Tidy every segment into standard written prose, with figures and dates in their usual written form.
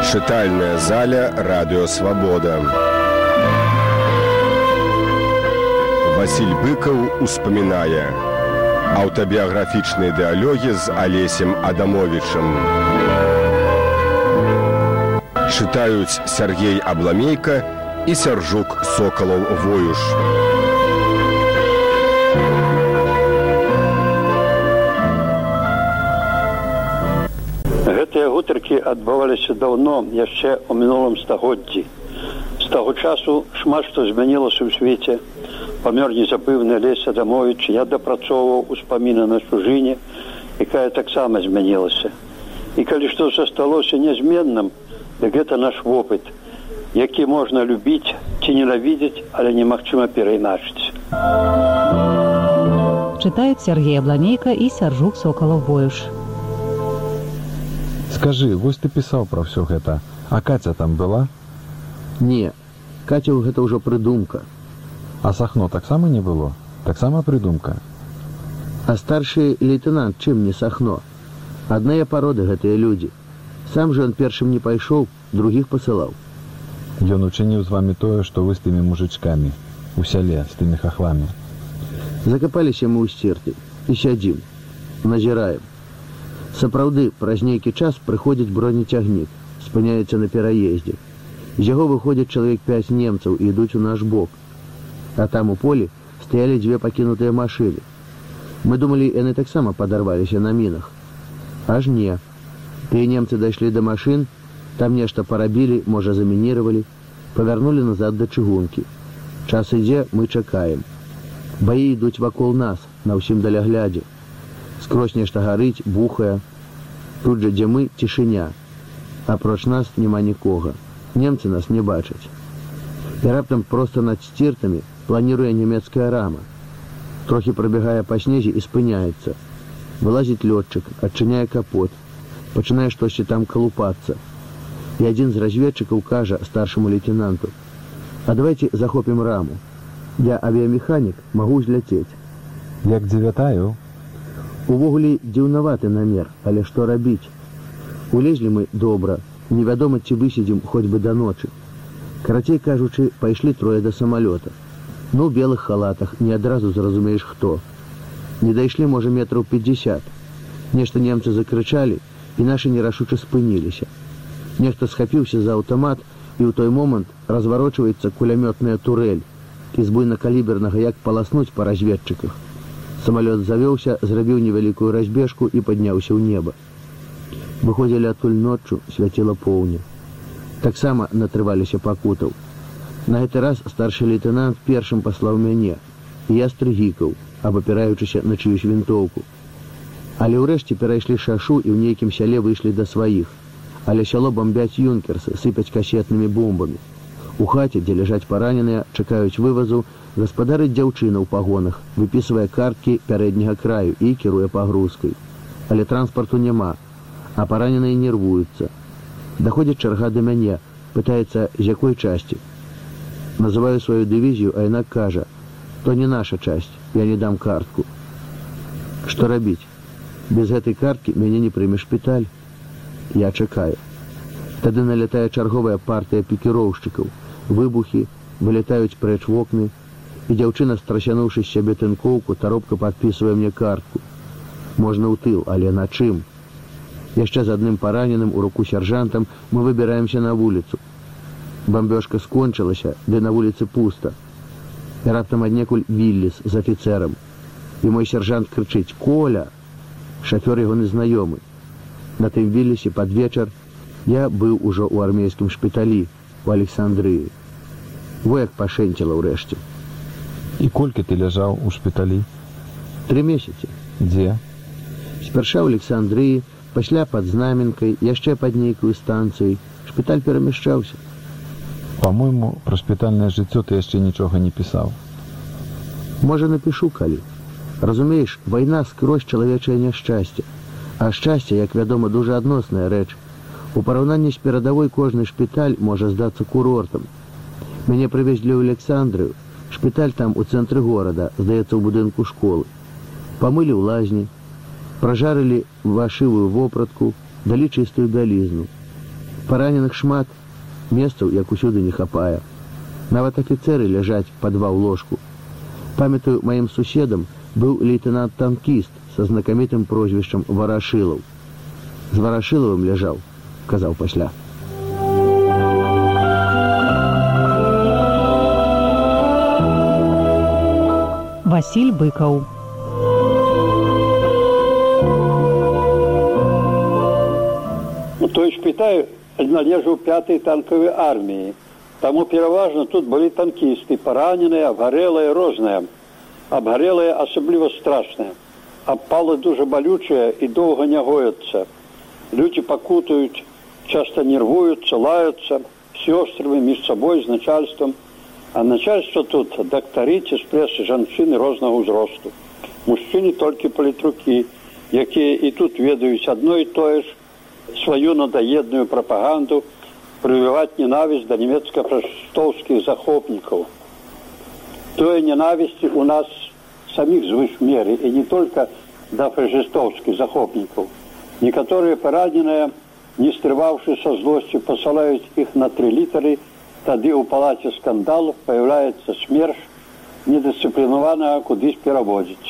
Чытальная заля «Радио Свобода». Василь Быков успамінае. Аўтабіяграфічныя дыялогі з Алесем Адамовічам. Чытаюць Сергей Абламейка і Сяржук Сокалаў-Воюш. Гэтыя гутаркі адбываліся даўно, яшчэ ў мінулым стагоддзі. З таго часу шмат што змянілася ў свеце. Памёр незабыўны Алесь Адамовіч, я дапрацоўваў успаміны на чужыне, якая таксама змянілася. І калі што засталося нязменным, дык гэта наш вопыт, які можна любіць ці ненавідзець, але немагчыма перайначыць. Чытаюць Сергей Абламейка і Сяржук Сокалаў-Воюш. Скажы, вось ты пісаў пра ўсё гэта, а Каця там была? Не, Каця гэта ўжо прыдумка. А Сахно таксама не было? Таксама прыдумка? А старшы лейтенант чым не Сахно? Адныя пароды гэтыя людзі. Сам жа ён першым не пайшоў, другіх пасылаў. Ён учыніў з вамі тое, што вы з тымі мужычкамі, у сяле, з тымі хахламі. Закапаліся мы ў сцірты і сядзім, назіраем. Сапраўды, праз нейкі час прыходзіць бронецягнік, спыняецца на пераездзе. З яго выходзяць чалавек 5 немцаў і ідуць у наш бок. А там у полі стаялі 2 пакінутыя машыны. Мы думалі, яны таксама падарваліся на мінах. Аж не. Тыя немцы дайшлі да машын, там нешта парабілі, можа замініравалі, павярнулі назад да чыгункі. Час ідзе, мы чакаем. Баі ідуць вакол нас, на ўсім даляглядзе. Скрозь нешта гарыць, бухае. Тут жа, дзе мы, цішыня. Апроч нас няма нікога. Немцы нас не бачаць. І раптам проста над сціртамі планіруе нямецкая рама. Трохі прабягае па снезе і спыняецца. Вылазіць лётчык, адчыняе капот. Пачынае штосьці там калупацца. І адзін з разведчыкаў кажа старшаму лейтенанту: «А давайте захопім раму. Я авіямеханік, магу зляцець». Як дзевятаю? Увогуле дзіўнаваты намер, але што рабіць? Улезлі мы добра, невядома, ці высядзім хоць бы да ночы. Карацей кажучы, пайшлі 3 да самалёта. Ну, у белых халатах, не адразу зразумееш хто. Не дайшлі, можа, метраў 50. Нешта немцы закрычалі, і нашы нерашуча спыніліся. Нехта схапіўся за аўтамат, і ў той момант разварочваецца кулямётная турэль, і з буйнакалібернага як паласнуць па разведчыках. Самалёт завёўся, зрабіў невялікую разбежку і падняўся ў неба. Выходзілі адтуль ноччу, свяціла поўня. Таксама натрываліся пакутаў. На гэты раз старшы лейтенант першым паслаў мяне, і я стрыгікаў, абапіраючыся на чыюсь вінтоўку. Але ўрэшце перайшлі шашу і ў нейкім сяле выйшлі да сваіх. Але сяло бомбяць юнкерсы, сыпяць касетнымі бомбамі. У хаце, дзе ляжаць параненыя, чакаюць вывазу, гаспадарыць дзяўчына ў пагонах, выпісвае карткі пярэдняга краю і кіруе пагрузкай. Але транспарту няма, а параненыя нервуюцца. Даходзіць чарга да мяне, пытаецца, з якой часці. Называю сваю дывізію, а яна кажа: «То не наша часць, я не дам картку». Што рабіць? Без гэтай карткі мяне не прыме шпіталь. Я чакаю. Тады налятае чарговая партыя пікіроўшчыкаў. Выбухі, вылетаюць прэч вокны, і дзяўчына, страсянуўшы з сябе тынкоўку, таропка падпісвае мне картку. Можна ў тыл, але на чым? Яшчэ з адным параненым у руку сяржантам мы выбіраемся на вуліцу. Бамбёжка скончылася, ды на вуліцы пуста. І раптам аднекуль Вілліс з афіцэрам. І мой сяржант крычыць: «Коля!» Шафёр яго незнаёмы. На тым Віллісе пад вечар я быў ужо ў армейскім шпіталі, у Александрыі. Во як пашэнціла ўрэшце. І колькі ты ляжаў у шпіталі? 3 месяцы. Дзе? Спярша ў Александрыі, пасля пад Знаменкай, яшчэ пад нейкую станцыяй. Шпіталь перамяшчаўся. Па-мойму, пра шпітальнае жыццё ты яшчэ нічога не пісаў. Можа, напішу калі. Разумееш, вайна скрозь чалавечае няшчасце. А шчасце, як вядома, дужа адносная рэч. У параўнанні з перадавой кожны шпіталь можа здацца курортам. Мяне прывезлі ў Александрыю. Шпіталь там у цэнтры горада, здаецца, у будынку школы. Памылі ў лазні, пражарылі вашывую вопратку, далі чыстую бялізну. Параненых шмат, месцаў, як усюды, не хапае. Нават афіцэры ляжаць па два ў ложку. Памятаю, маім суседам быў лейтенант-танкіст са знакамітым прозвішчам Варашылаў. З Варашылавым ляжаў, казаў пасля. Васіль Быкаў. Той шпіталь належаў 5-й танкавай арміі. Таму пераважна тут былі танкісты, параненыя, абгарэлыя, розныя. Абгарэлыя асабліва страшныя. Абпалы дуже балючыя і доўга не гояцца. Людзі пакутаюць, часта нервуюцца, лаюцца, сёстрамі, між сабой, з начальствам. А начальство тут дактары ці спрэсы жанчыны рознага ўзросту. Мужчыны толькі палітрукі, якія і тут ведаюць адно і тое ж, сваю надаедную прапаганду, прывіваць ненавісць да нямецка-фашыстоўскіх захопнікаў. Тое ненавісці у нас саміх звыш меры, і не толькі да фашыстоўскіх захопнікаў. Некаторыя параненыя, не стрываўшы са злосцю, пасылаюць іх на 3 літары, тады ў палаце скандалу паяўляецца смерш, недысцыплінаванага кудысь пераводзіць.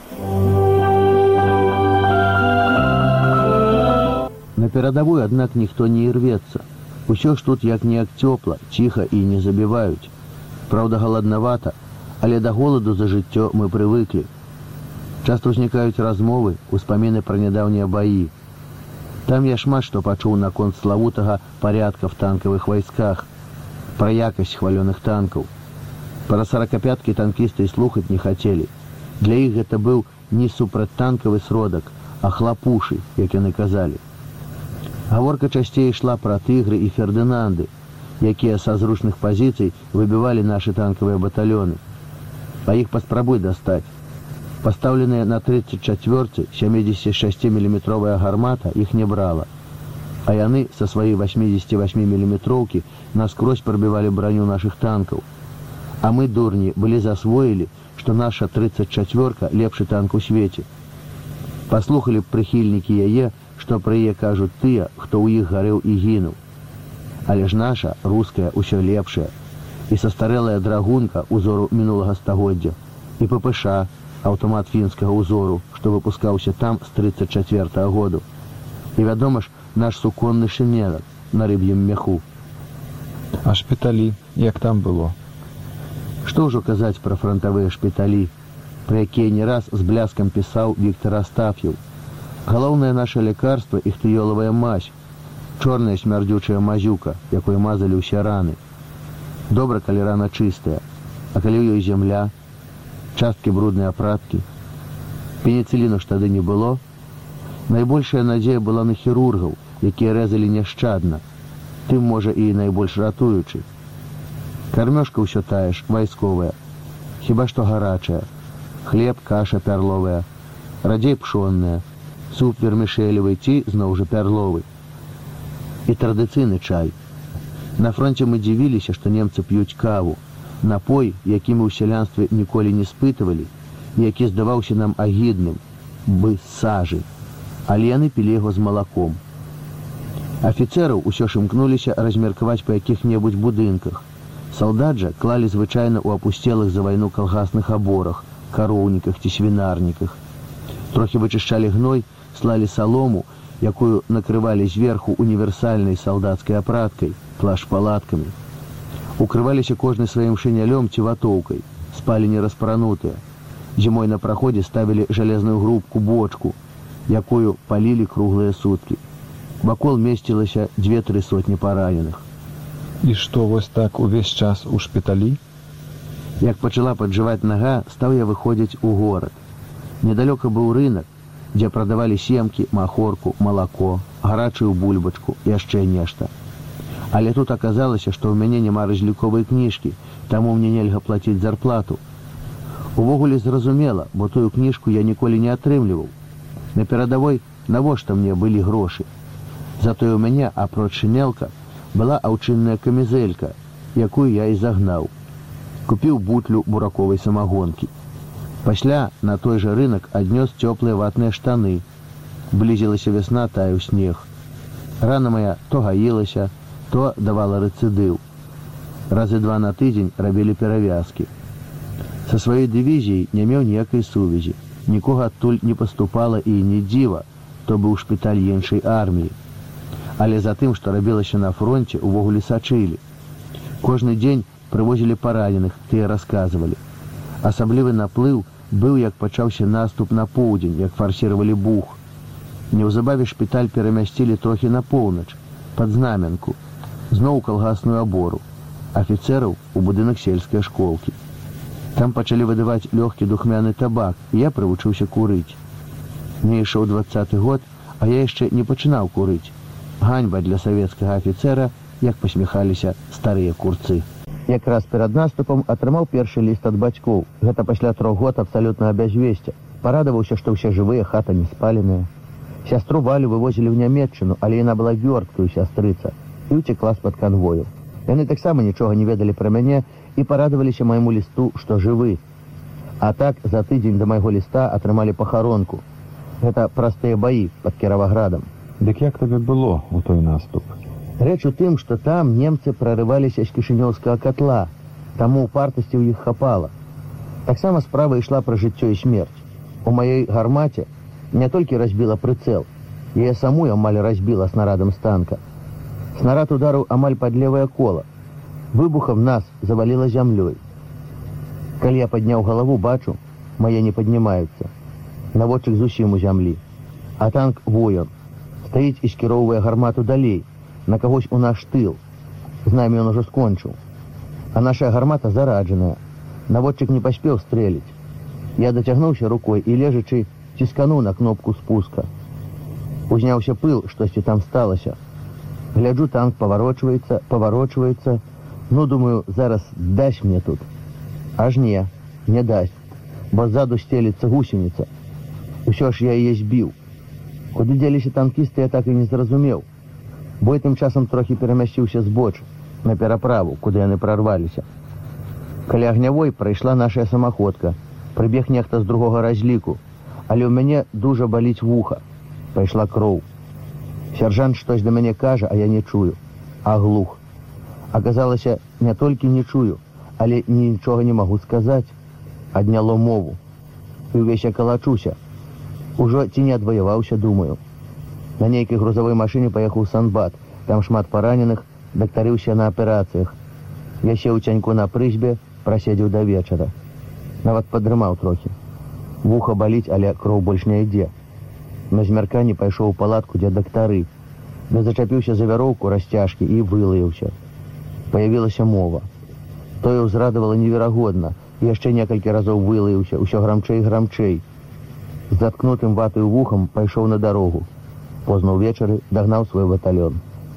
На перадавую, аднак, ніхто не ірвецца. Усё ж тут як-ніяк цёпла, ціха і не забіваюць. Праўда, галаднавата, але да голаду за жыццё мы прывыклі. Часта ўзнікаюць размовы, успаміны пра нядаўнія баі. Там я шмат што пачуў наконт славутага парядка в танкавых вайсках, пра якасць хвалёных танкаў. Пра 45-кі танкісты і слухаць не хацелі. Для іх гэта быў не супрацьтанкавы сродак, а хлапушы, як яны казалі. Гаворка часцей ішла пра тыгры і фердынанды, якія са зручных пазіцый выбівалі нашы танкавыя батальёны. Па іх паспрабуй дастаць. Пастаўленыя на 34-цы 76-міліметровая гармата іх не брала, а яны са сваёй 88-міліметроўкі наскрозь прабівалі броню нашых танкаў. А мы, дурні, былі засвоілі, што наша 34-ка лепшы танк у свеце. Паслухалі б прыхільнікі яе, што пра яе кажуць тыя, хто ў іх гарэў і гінуў. Але ж наша, руская, усё лепшая. І састарэлая драгунка узору мінулага стагоддзя, і ППШ, аўтамат фінскага ўзору, што выпускаўся там з 34-го году. І, вядома ж, наш суконны шынелак на рыб'ем меху. А шпіталі, як там было? Што ўжо казаць пра фронтавыя шпіталі, пра якія не раз з бляскам пісаў Віктор Астаф'еў. Галоўнае наша лякарства — іхтыёлавая мазь, чорная смярдзючая мазюка, якой мазалі ўсе раны. Добра, калі рана чыстая, а калі ў ёй зямля, часткі бруднай апраткі. Пеніцыліну ж тады не было. Найбольшая надзея была на хірургаў, якія рэзалі няшчадна, тым, можа, і найбольш ратуючы. Кармёжка ўсё тая ж, вайсковая, хіба што гарачая, хлеб, каша пярловая, радзей пшонная, суп вермішэлевы ці зноў жа пярловы. І традыцыйны чай. На фронце мы дзівіліся, што немцы п'юць каву, напой, які мы ў сялянстве ніколі не спытывалі, які здаваўся нам агідным, бы з сажы, але яны пілі яго з малаком. Афіцэраў усё ж імкнуліся размеркаваць па якіх-небудзь будынках. Салдат жа клалі звычайна ў апусцелых за вайну калгасных аборах, кароўніках ці свінарніках. Трохі вычышчалі гной, слалі салому, якую накрывалі зверху універсальнай салдацкай апраткай, плашпалаткамі. Укрываліся кожны сваім шынялём ці ватоўкай, спалі не распранутыя. Зімой на праходзе ставілі жалезную грубку бочку, якую палілі круглыя суткі. Вакол месцілася 2-3 сотні параненых. І што, вось так увесь час у шпіталі? Як пачала паджываць нага, стаў я выходзіць у горад. Недалёка быў рынак, дзе прадавалі семкі, махорку, малако, гарачую бульбачку, яшчэ нешта. Але тут аказалася, што ў мяне няма разліковай кніжкі, таму мне нельга плаціць зарплату. Увогуле зразумела, бо тую кніжку я ніколі не атрымліваў. На перадавой навошта мне былі грошы. Затое ў мяне, апроч шынелка, была аўчынная камізэлька, якую я і загнаў. Купіў бутлю бураковай самагонкі. Пасля на той жа рынак аднёс цёплыя ватныя штаны. Блізілася вясна, таяў снег. Рана моя то гаілася, то давала рэцыдыў. Разы 2 на тыдзень рабілі перавязкі. Са сваёй дывізіяй не меў ніякай сувязі. Нікога адтуль не паступала і не дзіва, то быў шпіталь іншай арміі. Але за тым, што рабілася на фронце, увогуле сачылі. Кожны дзень прывозілі параненых, тыя расказвалі. Асаблівы наплыў быў, як пачаўся наступ на поўдзень, як фарсіравалі Буг. Неўзабаве шпіталь перамясцілі трохі на поўнач, пад Знаменку, зноў у калгасную абору, афіцэраў у будынак сельскай школкі. Там пачалі выдаваць лёгкі духмяны табак, і я прывучыўся курыць. Мне ішоў 20-й год, а я яшчэ не пачынаў курыць. Ганьба для савецкага афіцэра, як пасміхаліся старыя курцы. Якраз перад наступам атрымаў першы ліст ад бацькоў. Гэта пасля 3 год абсалютнага бязвесця. Парадаваўся, што ўсе жывыя, хата не спаленая. Сястру Валю вывозілі ў Нямецчыну, але яна была вёрткаю, сястрыца, і ўцекла з-пад канвою. Яны таксама нічога не ведалі пра мяне і парадаваліся майму лісту, што жывы. А так, за тыдзень да майго ліста атрымалі пахаронку. Гэта простыя баі пад Кіраваградам. Дык як табе было у той наступ? Рэч у тым, што там немцы прарываліся з кішынёўскага катла, таму упартасці ў іх хапала. Таксама справа ішла пра жыццё і смерць. У маёй гармаце не толькі разбіла прыцэл, яе саму амаль разбіла снарадам з танка. Снарад ударыў амаль пад левае кола. Выбухам нас заваліла зямлёй. Калі я падняў галаву, бачу, мае не паднімаюцца. Наводчык зусім у зямлі. А танк воён. Стаіць і скіроўвае гармату далей, на кагось у наш тыл. З намі ён ужо скончыў. А наша гармата зараджаная. Наводчык не паспеў стрэліць. Я дацягнуўся рукой і, лежачы, ціскануў на кнопку спуска. Узняўся пыл, штосьці там сталася. Гляджу, танк паварочваецца. Ну, думаю, зараз дасць мне тут. Аж не дасць, бо ззаду сцеліцца гусеніца. Усё ж я яе збіў. Куды дзеліся танкісты, я так і не зразумеў. Бой тым часам трохі перамясціўся збоч, на пераправу, куды яны прарваліся. Каля Агнявой прайшла наша самаходка. Прыбег нехта з другога разліку, але ў мяне дужа баліць вуха. Пайшла кроў. Сяржант штось да мяне кажа, а я не чую. Аглух. Аказалася, не толькі не чую, але нічога не магу сказаць. Адняло мову. І ўвесь я калачуся. Ужо ці не адваяваўся, думаю. На нейкай грузавой машыне паехаў у Санбат. Там шмат параненых, дактары ўсе на аперацыях. Я сеў у цяньку на прызбе, праседзеў да вечара. Нават падрымаў трохі. Вуха баліць, але кроў больш не ідзе. На змярканні пайшоў у палатку, дзе дактары. Я зачапіўся за вяроўку расцяжкі і вылаяўся. Паявілася мова. Тое ўзрадавала неверагодна. Яшчэ некалькі разоў вылаяўся, усё грамчэй і грамчэй. З заткнутым ватаю вухам пайшоў на дарогу. Позна ўвечары дагнаў свой батальён.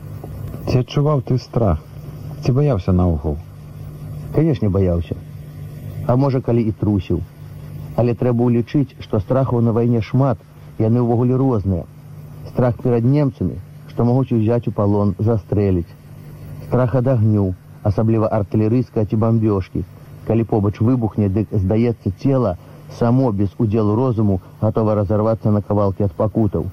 Ці адчуваў ты страх? Ці баяўся наогул? Канешне, баяўся. А можа, калі і трусіў. Але трэба ўлічыць, што страхаў на вайне шмат, яны ўвогуле розныя. Страх перад немцамі, што могуць узяць у палон, застрэліць. Страх ад агню, асабліва артылерыйскай ці бамбёжкі. Калі побач выбухне, дык, здаецца, цела само, без удзелу розуму, гатова разарвацца на кавалкі ад пакутаў.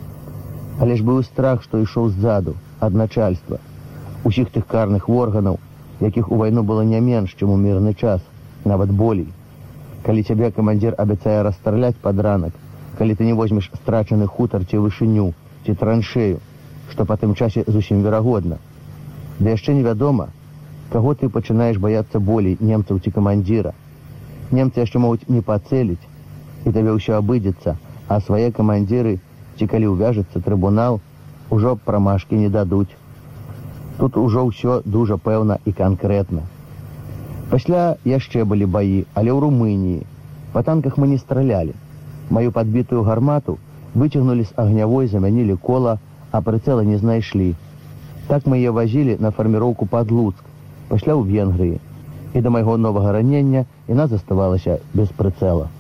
Але ж быў страх, што ішоў ззаду, ад начальства. Усіх тых карных органаў, якіх у вайну было не менш, чым у мірны час, нават болей. Калі цябе камандзір абяцае расстраляць пад ранак, калі ты не возьмеш страчаны хутар ці вышыню, ці траншею, што па тым часе зусім верагодна. Да яшчэ невядома, каго ты пачынаеш баяцца болей, немцаў ці камандзіра. Немцы яшчэ могуць не пацэліць, і табе ўсё абыдзецца, а свае камандзіры, ці калі ўвяжацца трыбунал, ужо прамашкі не дадуць. Тут ужо ўсё дужа пэўна і канкрэтна. Пасля яшчэ былі баі, але ў Румыніі. Па танках мы не стралялі. Маю падбітую гармату выцягнулі з Агнявой, замянілі кола, а прыцэла не знайшлі. Так мы яе вазілі на фарміроўку пад Луцк, пасля ў Венгрыі. І да майго новага ранення яна заставалася без прыцэла.